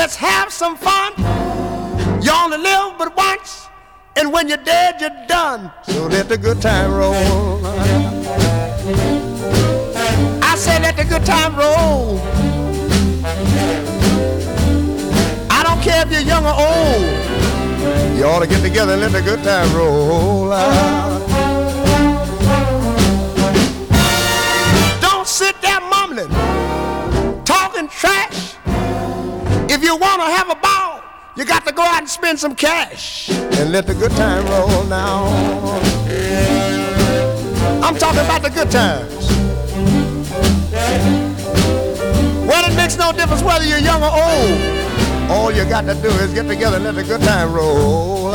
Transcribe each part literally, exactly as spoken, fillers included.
Let's have some fun. You only live but once, and when you're dead, you're done. So let the good time roll. I said let the good time roll. I don't care if you're young or old. You ought to get together and let the good time roll. Don't sit there mumbling, talking trash. If you want to have a ball, you got to go out and spend some cash and let the good time roll now. I'm talking about the good times. Well, it makes no difference whether you're young or old. All you got to do is get together and let the good time roll.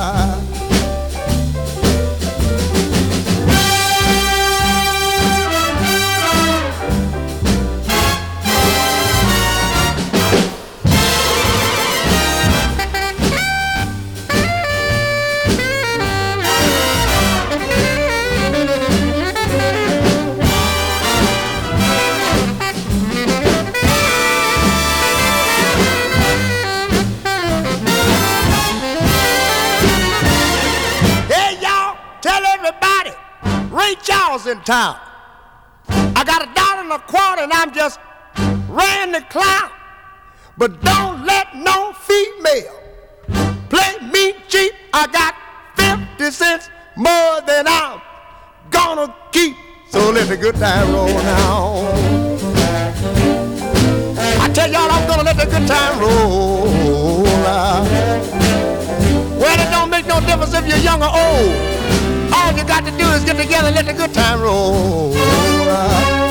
Ray Charles in town. I got a dollar and a quarter and I'm just ran the clown. But don't let no female play me cheap. I got fifty cents more than I'm gonna keep. So let the good time roll now. I tell y'all I'm gonna let the good time roll now. Well, it don't make no difference if you're young or old. All you got to do is get together and let the good time roll.